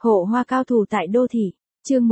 Hộ hoa cao thủ tại đô thị, chương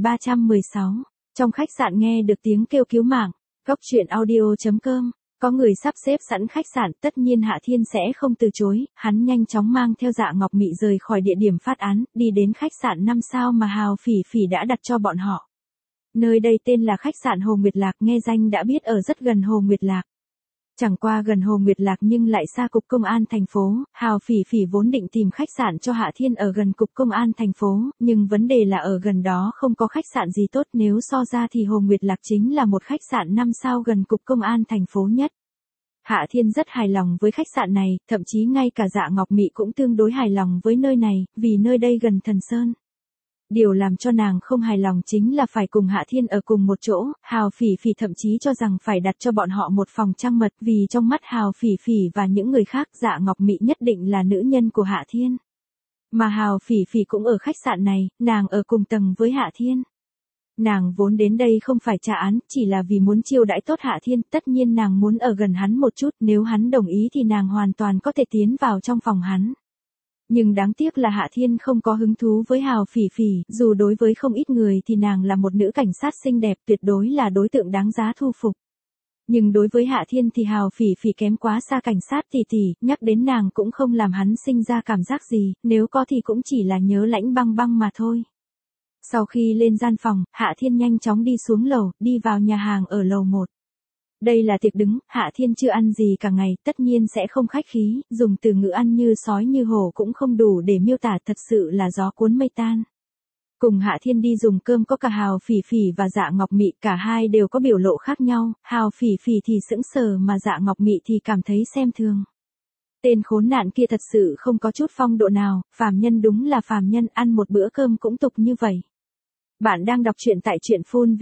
1316. Trong khách sạn nghe được tiếng kêu cứu mạng, góc truyện audio.com. Có người sắp xếp sẵn khách sạn, tất nhiên Hạ Thiên sẽ không từ chối, hắn nhanh chóng mang theo Dạ Ngọc Mị rời khỏi địa điểm phát án, đi đến khách sạn 5 sao mà Hào Phỉ Phỉ đã đặt cho bọn họ. Nơi đây tên là khách sạn Hồ Nguyệt Lạc, nghe danh đã biết ở rất gần Hồ Nguyệt Lạc. Chẳng qua gần Hồ Nguyệt Lạc nhưng lại xa cục công an thành phố, Hào Phỉ Phỉ vốn định tìm khách sạn cho Hạ Thiên ở gần cục công an thành phố, nhưng vấn đề là ở gần đó không có khách sạn gì tốt, nếu so ra thì Hồ Nguyệt Lạc chính là một khách sạn 5 sao gần cục công an thành phố nhất. Hạ Thiên rất hài lòng với khách sạn này, thậm chí ngay cả Dạ Ngọc Mị cũng tương đối hài lòng với nơi này, vì nơi đây gần Thần Sơn. Điều làm cho nàng không hài lòng chính là phải cùng Hạ Thiên ở cùng một chỗ, Hào Phỉ Phỉ thậm chí cho rằng phải đặt cho bọn họ một phòng trăng mật, vì trong mắt Hào Phỉ Phỉ và những người khác Dạ Ngọc Mị nhất định là nữ nhân của Hạ Thiên. Mà Hào Phỉ Phỉ cũng ở khách sạn này, nàng ở cùng tầng với Hạ Thiên. Nàng vốn đến đây không phải trả án, chỉ là vì muốn chiêu đãi tốt Hạ Thiên, tất nhiên nàng muốn ở gần hắn một chút, nếu hắn đồng ý thì nàng hoàn toàn có thể tiến vào trong phòng hắn. Nhưng đáng tiếc là Hạ Thiên không có hứng thú với Hào Phỉ Phỉ, dù đối với không ít người thì nàng là một nữ cảnh sát xinh đẹp, tuyệt đối là đối tượng đáng giá thu phục. Nhưng đối với Hạ Thiên thì Hào Phỉ Phỉ kém quá xa cảnh sát tỷ tỷ, nhắc đến nàng cũng không làm hắn sinh ra cảm giác gì, nếu có thì cũng chỉ là nhớ Lãnh Băng Băng mà thôi. Sau khi lên gian phòng, Hạ Thiên nhanh chóng đi xuống lầu, đi vào nhà hàng ở lầu 1. Đây là tiệc đứng, Hạ Thiên chưa ăn gì cả ngày, tất nhiên sẽ không khách khí, dùng từ ngữ ăn như sói như hổ cũng không đủ để miêu tả, thật sự là gió cuốn mây tan. Cùng Hạ Thiên đi dùng cơm có cả Hào Phỉ Phỉ và Dạ Ngọc Mị, cả hai đều có biểu lộ khác nhau, Hào Phỉ Phỉ thì sững sờ mà Dạ Ngọc Mị thì cảm thấy xem thường. Tên khốn nạn kia thật sự không có chút phong độ nào, phàm nhân đúng là phàm nhân, ăn một bữa cơm cũng tục như vậy. Bạn đang đọc truyện tại truyện phun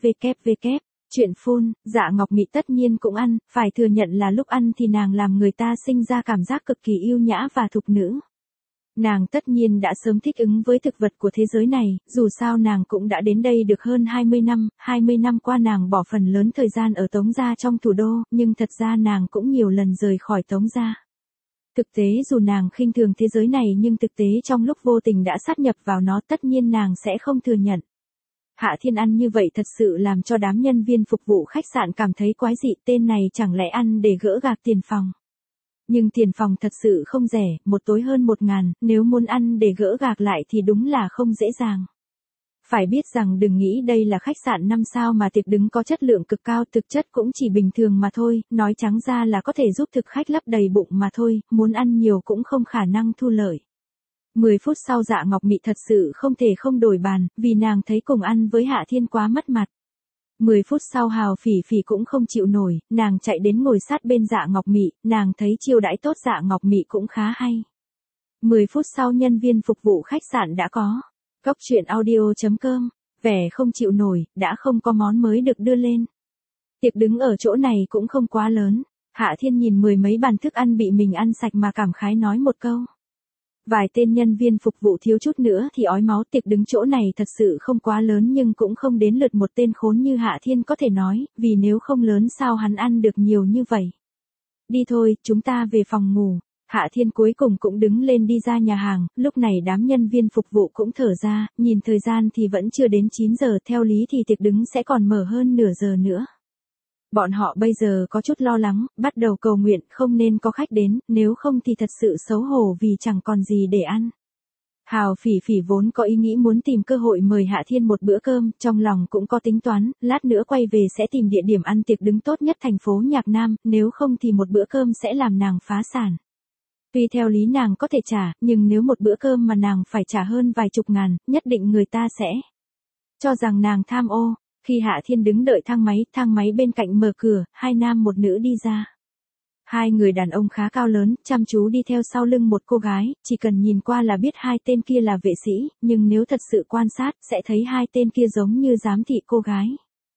www. Chuyện phun, Dạ Ngọc Mị tất nhiên cũng ăn, phải thừa nhận là lúc ăn thì nàng làm người ta sinh ra cảm giác cực kỳ yêu nhã và thục nữ. Nàng tất nhiên đã sớm thích ứng với thực vật của thế giới này, dù sao nàng cũng đã đến đây được hơn 20 năm qua nàng bỏ phần lớn thời gian ở Tống Gia trong thủ đô, nhưng thật ra nàng cũng nhiều lần rời khỏi Tống Gia. Thực tế dù nàng khinh thường thế giới này nhưng thực tế trong lúc vô tình đã sát nhập vào nó, tất nhiên nàng sẽ không thừa nhận. Hạ Thiên ăn như vậy thật sự làm cho đám nhân viên phục vụ khách sạn cảm thấy quái dị, tên này chẳng lẽ ăn để gỡ gạc tiền phòng. Nhưng tiền phòng thật sự không rẻ, một tối hơn 1.000, nếu muốn ăn để gỡ gạc lại thì đúng là không dễ dàng. Phải biết rằng đừng nghĩ đây là khách sạn 5 sao mà tiệc đứng có chất lượng cực cao, thực chất cũng chỉ bình thường mà thôi, nói trắng ra là có thể giúp thực khách lấp đầy bụng mà thôi, muốn ăn nhiều cũng không khả năng thu lợi. 10 phút sau Dạ Ngọc Mị thật sự không thể không đổi bàn, vì nàng thấy cùng ăn với Hạ Thiên quá mất mặt. 10 phút sau Hào Phỉ Phỉ cũng không chịu nổi, nàng chạy đến ngồi sát bên Dạ Ngọc Mị, nàng thấy chiêu đãi tốt Dạ Ngọc Mị cũng khá hay. 10 phút sau nhân viên phục vụ khách sạn đã có. Góc truyện audio.com, vẻ không chịu nổi, đã không có món mới được đưa lên. Tiệc đứng ở chỗ này cũng không quá lớn, Hạ Thiên nhìn 10 mấy bàn thức ăn bị mình ăn sạch mà cảm khái nói một câu. Vài tên nhân viên phục vụ thiếu chút nữa thì ói máu, tiệc đứng chỗ này thật sự không quá lớn nhưng cũng không đến lượt một tên khốn như Hạ Thiên có thể nói, vì nếu không lớn sao hắn ăn được nhiều như vậy. Đi thôi, chúng ta về phòng ngủ. Hạ Thiên cuối cùng cũng đứng lên đi ra nhà hàng, lúc này đám nhân viên phục vụ cũng thở ra, nhìn thời gian thì vẫn chưa đến 9 giờ, theo lý thì tiệc đứng sẽ còn mở hơn nửa giờ nữa. Bọn họ bây giờ có chút lo lắng, bắt đầu cầu nguyện không nên có khách đến, nếu không thì thật sự xấu hổ vì chẳng còn gì để ăn. Hào Phỉ Phỉ vốn có ý nghĩ muốn tìm cơ hội mời Hạ Thiên một bữa cơm, trong lòng cũng có tính toán, lát nữa quay về sẽ tìm địa điểm ăn tiệc đứng tốt nhất thành phố Nhạc Nam, nếu không thì một bữa cơm sẽ làm nàng phá sản. Tuy theo lý nàng có thể trả, nhưng nếu một bữa cơm mà nàng phải trả hơn vài chục ngàn, nhất định người ta sẽ cho rằng nàng tham ô. Khi Hạ Thiên đứng đợi thang máy bên cạnh mở cửa, hai nam một nữ đi ra. Hai người đàn ông khá cao lớn, chăm chú đi theo sau lưng một cô gái, chỉ cần nhìn qua là biết hai tên kia là vệ sĩ, nhưng nếu thật sự quan sát, sẽ thấy hai tên kia giống như giám thị cô gái.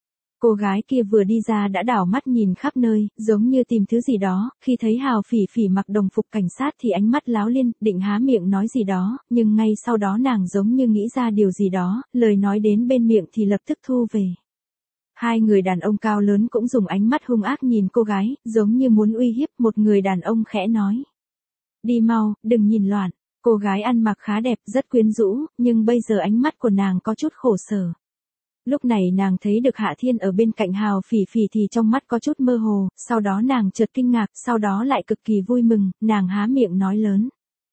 Cô gái kia vừa đi ra đã đảo mắt nhìn khắp nơi, giống như tìm thứ gì đó, khi thấy Hào Phỉ Phỉ mặc đồng phục cảnh sát thì ánh mắt láo liên, định há miệng nói gì đó, nhưng ngay sau đó nàng giống như nghĩ ra điều gì đó, lời nói đến bên miệng thì lập tức thu về. Hai người đàn ông cao lớn cũng dùng ánh mắt hung ác nhìn cô gái, giống như muốn uy hiếp, một người đàn ông khẽ nói. Đi mau, đừng nhìn loạn. Cô gái ăn mặc khá đẹp, rất quyến rũ, nhưng bây giờ ánh mắt của nàng có chút khổ sở. Lúc này nàng thấy được Hạ Thiên ở bên cạnh Hào Phỉ Phỉ thì trong mắt có chút mơ hồ, sau đó nàng chợt kinh ngạc, sau đó lại cực kỳ vui mừng, nàng há miệng nói lớn.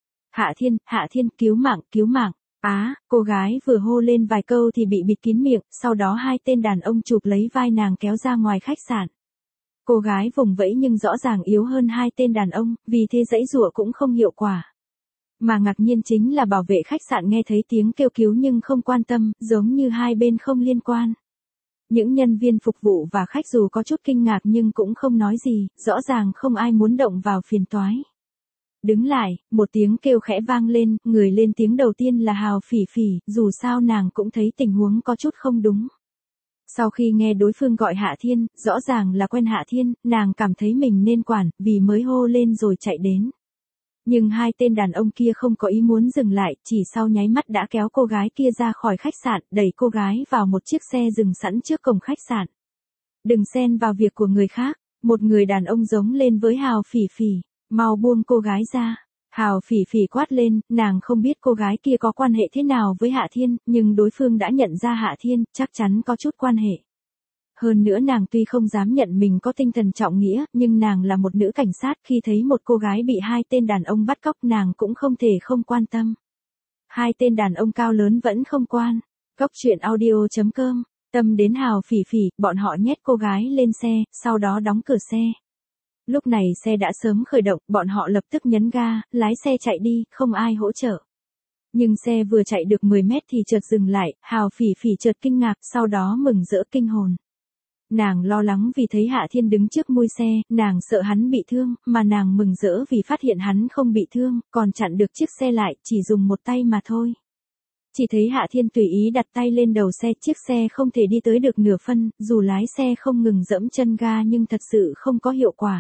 Hạ Thiên, cứu mạng. Cô gái vừa hô lên vài câu thì bị bịt kín miệng, sau đó hai tên đàn ông chụp lấy vai nàng kéo ra ngoài khách sạn. Cô gái vùng vẫy nhưng rõ ràng yếu hơn hai tên đàn ông, vì thế giãy giụa cũng không hiệu quả. Mà ngạc nhiên chính là bảo vệ khách sạn nghe thấy tiếng kêu cứu nhưng không quan tâm, giống như hai bên không liên quan. Những nhân viên phục vụ và khách dù có chút kinh ngạc nhưng cũng không nói gì, rõ ràng không ai muốn động vào phiền toái. Đứng lại, một tiếng kêu khẽ vang lên, người lên tiếng đầu tiên là Hào Phỉ Phỉ, dù sao nàng cũng thấy tình huống có chút không đúng. Sau khi nghe đối phương gọi Hạ Thiên, rõ ràng là quen Hạ Thiên, nàng cảm thấy mình nên quản, vì mới hô lên rồi chạy đến. Nhưng hai tên đàn ông kia không có ý muốn dừng lại, chỉ sau nháy mắt đã kéo cô gái kia ra khỏi khách sạn, đẩy cô gái vào một chiếc xe dừng sẵn trước cổng khách sạn. Đừng xen vào việc của người khác, một người đàn ông giống lên với Hào Phỉ Phỉ, mau buông cô gái ra. Hào Phỉ Phỉ quát lên, nàng không biết cô gái kia có quan hệ thế nào với Hạ Thiên, nhưng đối phương đã nhận ra Hạ Thiên, chắc chắn có chút quan hệ. Hơn nữa nàng tuy không dám nhận mình có tinh thần trọng nghĩa, nhưng nàng là một nữ cảnh sát, khi thấy một cô gái bị hai tên đàn ông bắt cóc nàng cũng không thể không quan tâm. Hai tên đàn ông cao lớn vẫn không quan. Goctruyện.audio.com, tâm đến Hào Phỉ Phỉ, bọn họ nhét cô gái lên xe, sau đó đóng cửa xe. Lúc này xe đã sớm khởi động, bọn họ lập tức nhấn ga, lái xe chạy đi, không ai hỗ trợ. Nhưng xe vừa chạy được 10 mét thì chợt dừng lại, Hào Phỉ Phỉ chợt kinh ngạc, sau đó mừng rỡ kinh hồn. Nàng lo lắng vì thấy Hạ Thiên đứng trước mui xe, nàng sợ hắn bị thương, mà nàng mừng rỡ vì phát hiện hắn không bị thương, còn chặn được chiếc xe lại, chỉ dùng một tay mà thôi. Chỉ thấy Hạ Thiên tùy ý đặt tay lên đầu xe, chiếc xe không thể đi tới được nửa phân, dù lái xe không ngừng dẫm chân ga nhưng thật sự không có hiệu quả.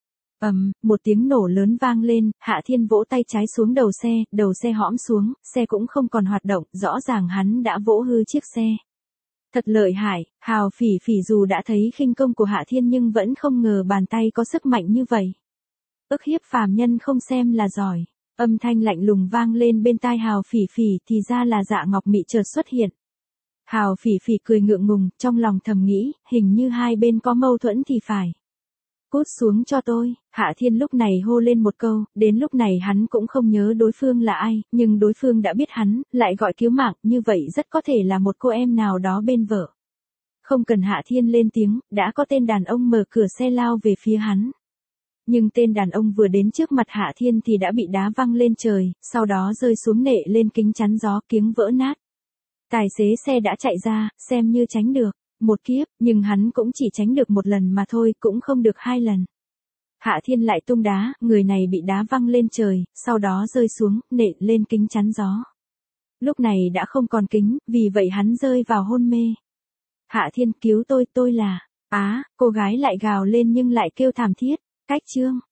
Một tiếng nổ lớn vang lên, Hạ Thiên vỗ tay trái xuống đầu xe hõm xuống, xe cũng không còn hoạt động, rõ ràng hắn đã vỗ hư chiếc xe. Thật lợi hại, Hào Phỉ Phỉ dù đã thấy khinh công của Hạ Thiên nhưng vẫn không ngờ bàn tay có sức mạnh như vậy. Ức hiếp phàm nhân không xem là giỏi. Âm thanh lạnh lùng vang lên bên tai Hào Phỉ Phỉ, thì ra là Dạ Ngọc Mị chợt xuất hiện. Hào Phỉ Phỉ cười ngượng ngùng, trong lòng thầm nghĩ, hình như hai bên có mâu thuẫn thì phải. Cút xuống cho tôi, Hạ Thiên lúc này hô lên một câu, đến lúc này hắn cũng không nhớ đối phương là ai, nhưng đối phương đã biết hắn, lại gọi cứu mạng, như vậy rất có thể là một cô em nào đó bên vợ. Không cần Hạ Thiên lên tiếng, đã có tên đàn ông mở cửa xe lao về phía hắn. Nhưng tên đàn ông vừa đến trước mặt Hạ Thiên thì đã bị đá văng lên trời, sau đó rơi xuống nệ lên kính chắn gió, kiếng vỡ nát. Tài xế xe đã chạy ra, xem như tránh được. Một kiếp, nhưng hắn cũng chỉ tránh được một lần mà thôi, cũng không được hai lần. Hạ Thiên lại tung đá, người này bị đá văng lên trời, sau đó rơi xuống, nện lên kính chắn gió. Lúc này đã không còn kính, vì vậy hắn rơi vào hôn mê. Hạ Thiên cứu tôi là... cô gái lại gào lên nhưng lại kêu thảm thiết. Cách chương.